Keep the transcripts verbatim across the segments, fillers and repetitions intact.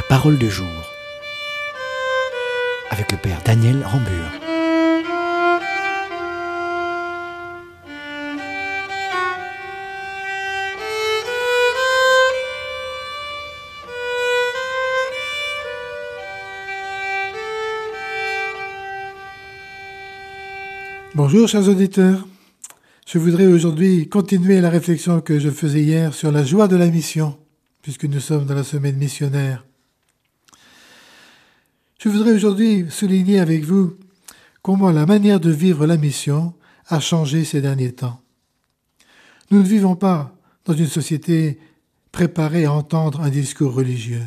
parole de jour avec le Père Daniel Rambure. Bonjour chers auditeurs, je voudrais aujourd'hui continuer la réflexion que je faisais hier sur la joie de la mission, puisque nous sommes dans la semaine missionnaire. Je voudrais aujourd'hui souligner avec vous comment la manière de vivre la mission a changé ces derniers temps. Nous ne vivons pas dans une société préparée à entendre un discours religieux.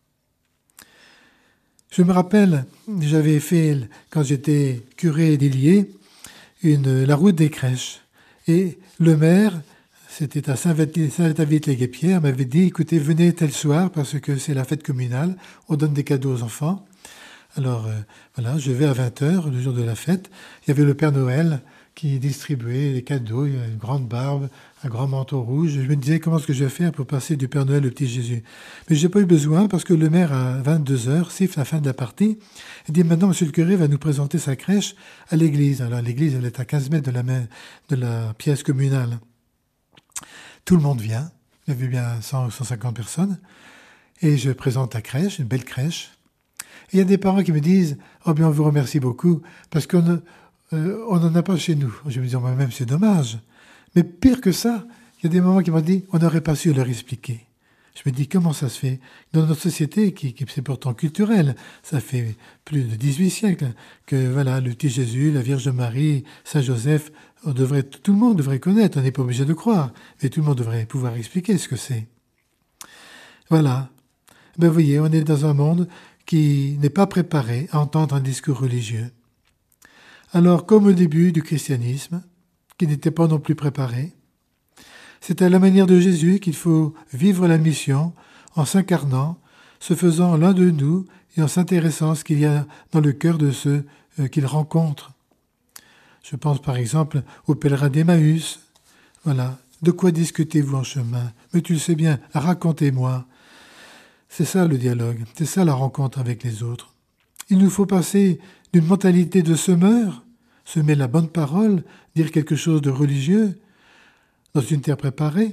Je me rappelle, j'avais fait, quand j'étais curé d'Illiers, Une, la route des crèches. Et le maire, c'était à Saint-David-les-Guépierres, m'avait dit, écoutez, venez tel soir parce que c'est la fête communale, on donne des cadeaux aux enfants. Alors euh, voilà, je vais à vingt heures, le jour de la fête. Il y avait le Père Noël qui distribuait les cadeaux, il y avait une grande barbe, un grand manteau rouge. Je me disais, comment est-ce que je vais faire pour passer du Père Noël au petit Jésus? Mais je n'ai pas eu besoin parce que le maire, à vingt-deux heures, siffle la fin de la partie. Il dit, maintenant, monsieur le curé va nous présenter sa crèche à l'église. Alors, l'église, elle est à quinze mètres de la, main, de la pièce communale. Tout le monde vient. Il y avait bien cent ou cent cinquante personnes. Et je présente la crèche, une belle crèche. Et il y a des parents qui me disent, oh bien, on vous remercie beaucoup parce qu'on ne, euh, on n'en a pas chez nous. Je me dis, moi-même, c'est dommage. Mais pire que ça, il y a des mamans qui m'ont dit, on n'aurait pas su leur expliquer. Je me dis, comment ça se fait? Dans notre société, qui, qui c'est pourtant culturel, ça fait plus de dix-huit siècles que voilà, le petit Jésus, la Vierge Marie, Saint Joseph, on devrait, tout le monde devrait connaître, on n'est pas obligé de croire, mais tout le monde devrait pouvoir expliquer ce que c'est. Voilà. Ben, vous voyez, on est dans un monde qui n'est pas préparé à entendre un discours religieux. Alors, comme au début du christianisme, qui n'était pas non plus préparé, c'est à la manière de Jésus qu'il faut vivre la mission en s'incarnant, se faisant l'un de nous et en s'intéressant à ce qu'il y a dans le cœur de ceux euh, qu'il rencontre. Je pense par exemple au pèlerin d'Emmaüs. Voilà. De quoi discutez-vous en chemin? Mais tu le sais bien, racontez-moi. C'est ça le dialogue, c'est ça la rencontre avec les autres. Il nous faut passer d'une mentalité de semeur, semer la bonne parole, dire quelque chose de religieux, dans une terre préparée,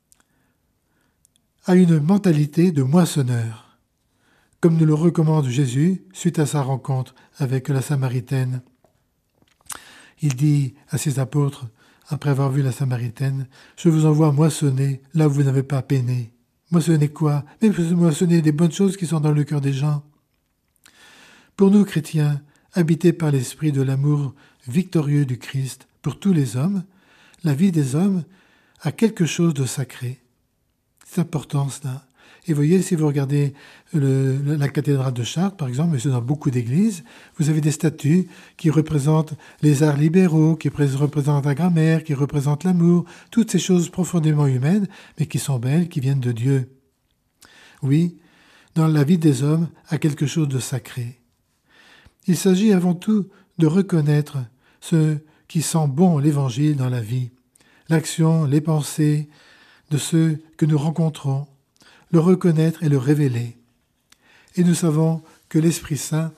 à une mentalité de moissonneur, comme nous le recommande Jésus suite à sa rencontre avec la Samaritaine. Il dit à ses apôtres, après avoir vu la Samaritaine, « Je vous envoie moissonner là où vous n'avez pas peiné. » Moissonner quoi? Mais moissonner des bonnes choses qui sont dans le cœur des gens. Pour nous, chrétiens, habités par l'esprit de l'amour victorieux du Christ pour tous les hommes, la vie des hommes a quelque chose de sacré. C'est important cela. Et voyez, si vous regardez le, la cathédrale de Chartres, par exemple, mais c'est dans beaucoup d'églises, vous avez des statues qui représentent les arts libéraux, qui représentent la grammaire, qui représentent l'amour, toutes ces choses profondément humaines, mais qui sont belles, qui viennent de Dieu. Oui, dans la vie des hommes a quelque chose de sacré. Il s'agit avant tout de reconnaître ce qui sent bon l'Évangile dans la vie, l'action, les pensées de ceux que nous rencontrons, le reconnaître et le révéler. Et nous savons que l'Esprit Saint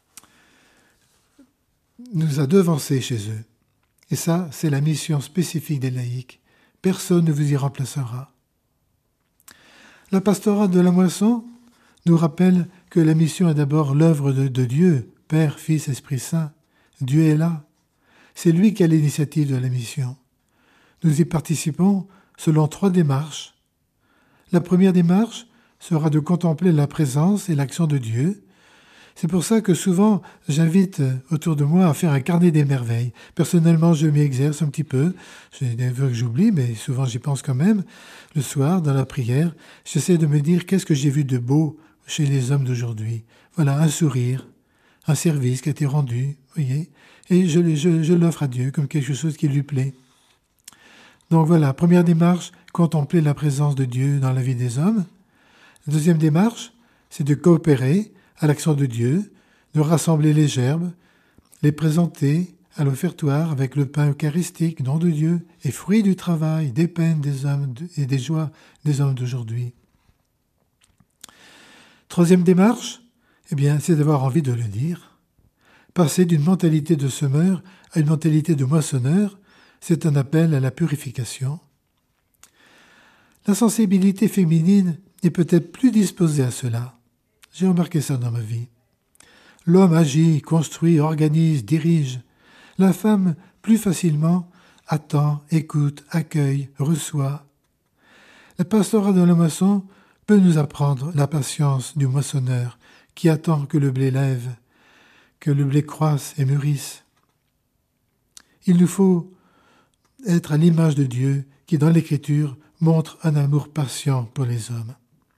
nous a devancés chez eux. Et ça, c'est la mission spécifique des laïcs. Personne ne vous y remplacera. La pastorale de la moisson nous rappelle que la mission est d'abord l'œuvre de, de Dieu, Père, Fils, Esprit Saint. Dieu est là. C'est lui qui a l'initiative de la mission. Nous y participons selon trois démarches. La première démarche sera de contempler la présence et l'action de Dieu. C'est pour ça que souvent, j'invite autour de moi à faire un carnet des merveilles. Personnellement, je m'y exerce un petit peu. J'ai des vœux que j'oublie, mais souvent j'y pense quand même. Le soir, dans la prière, j'essaie de me dire qu'est-ce que j'ai vu de beau chez les hommes d'aujourd'hui. Voilà, un sourire, un service qui a été rendu, vous voyez, et je, je, je l'offre à Dieu comme quelque chose qui lui plaît. Donc voilà, première démarche, contempler la présence de Dieu dans la vie des hommes. Deuxième démarche, c'est de coopérer à l'action de Dieu, de rassembler les gerbes, les présenter à l'offertoire avec le pain eucharistique, nom de Dieu, et fruit du travail, des peines des hommes et des joies des hommes d'aujourd'hui. Troisième démarche, eh bien, c'est d'avoir envie de le dire. Passer d'une mentalité de semeur à une mentalité de moissonneur, c'est un appel à la purification. La sensibilité féminine est peut-être plus disposée à cela. J'ai remarqué ça dans ma vie. L'homme agit, construit, organise, dirige. La femme, plus facilement, attend, écoute, accueille, reçoit. Le pastorat de la moisson peut nous apprendre la patience du moissonneur qui attend que le blé lève, que le blé croisse et mûrisse. Il nous faut être à l'image de Dieu qui, dans l'Écriture, montre un amour patient pour les hommes.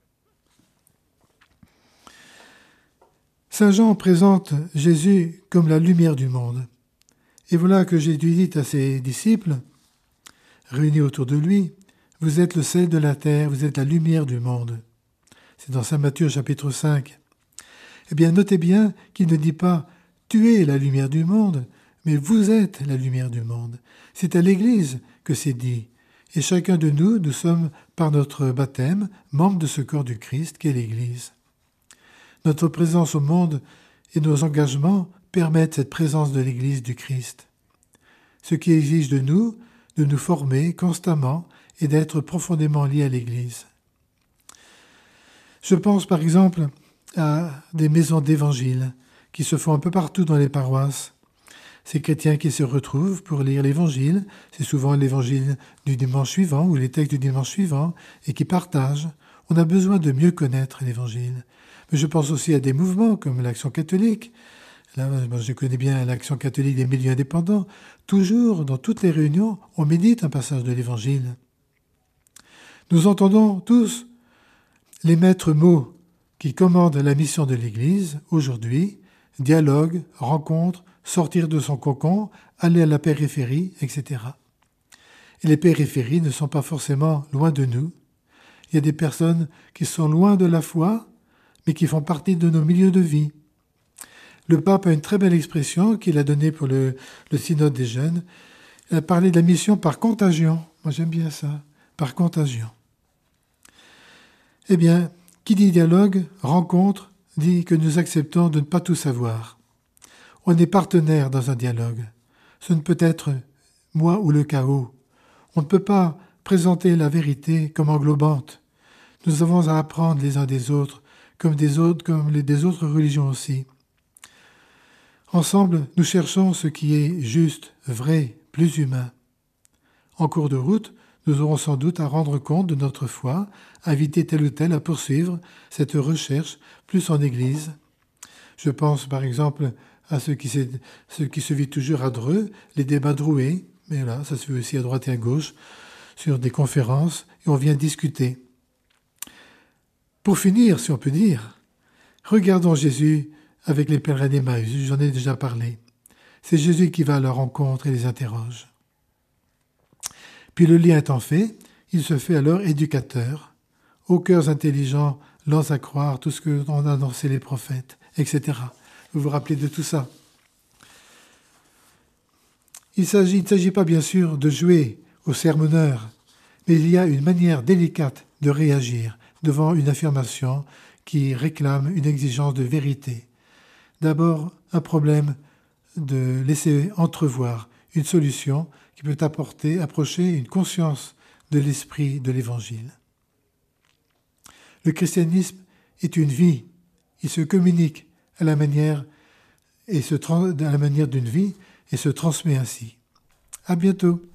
Saint Jean présente Jésus comme la lumière du monde. Et voilà que Jésus dit à ses disciples, réunis autour de lui, « Vous êtes le sel de la terre, vous êtes la lumière du monde. » C'est dans Saint Matthieu chapitre cinq. Eh bien, notez bien qu'il ne dit pas « Tu es la lumière du monde », mais « Vous êtes la lumière du monde ». C'est à l'Église que c'est dit. Et chacun de nous, nous sommes, par notre baptême, membres de ce corps du Christ qu'est l'Église. Notre présence au monde et nos engagements permettent cette présence de l'Église du Christ. Ce qui exige de nous, de nous former constamment et d'être profondément liés à l'Église. Je pense par exemple à des maisons d'évangile qui se font un peu partout dans les paroisses. Ces chrétiens qui se retrouvent pour lire l'Évangile, c'est souvent l'Évangile du dimanche suivant ou les textes du dimanche suivant, et qui partagent. On a besoin de mieux connaître l'Évangile. Mais je pense aussi à des mouvements comme l'Action catholique. Là, je connais bien l'Action catholique des milieux indépendants. Toujours, dans toutes les réunions, on médite un passage de l'Évangile. Nous entendons tous les maîtres mots qui commandent la mission de l'Église aujourd'hui, dialogue, rencontre, sortir de son cocon, aller à la périphérie, et cetera. Et les périphéries ne sont pas forcément loin de nous. Il y a des personnes qui sont loin de la foi, mais qui font partie de nos milieux de vie. Le pape a une très belle expression qu'il a donnée pour le, le synode des jeunes. Il a parlé de la mission par contagion. Moi, j'aime bien ça, par contagion. Eh bien, qui dit dialogue, rencontre, dit que nous acceptons de ne pas tout savoir. On est partenaire dans un dialogue. Ce ne peut être moi ou le chaos. On ne peut pas présenter la vérité comme englobante. Nous avons à apprendre les uns des autres, comme des autres, comme les des autres religions aussi. Ensemble, nous cherchons ce qui est juste, vrai, plus humain. En cours de route, nous aurons sans doute à rendre compte de notre foi, à inviter tel ou tel à poursuivre cette recherche, plus en Église. Je pense par exemple à ce qui, ce qui se vit toujours à Dreux, les débats droués, mais là, ça se fait aussi à droite et à gauche, sur des conférences, et on vient discuter. Pour finir, si on peut dire, regardons Jésus avec les pèlerins d'Emmaüs, j'en ai déjà parlé. C'est Jésus qui va à leur rencontre et les interroge. Puis le lien étant fait, il se fait alors éducateur. Aux cœurs intelligents, lents à croire tout ce que ont annoncé les prophètes, et cetera. Vous vous rappelez de tout ça. Il s'agit, il ne s'agit pas bien sûr de jouer au sermonneur, mais il y a une manière délicate de réagir devant une affirmation qui réclame une exigence de vérité. D'abord, un problème de laisser entrevoir une solution qui peut apporter, approcher une conscience de l'esprit de l'Évangile. Le christianisme est une vie. Il se communique à la manière, et se, à la manière d'une vie et se transmet ainsi. À bientôt.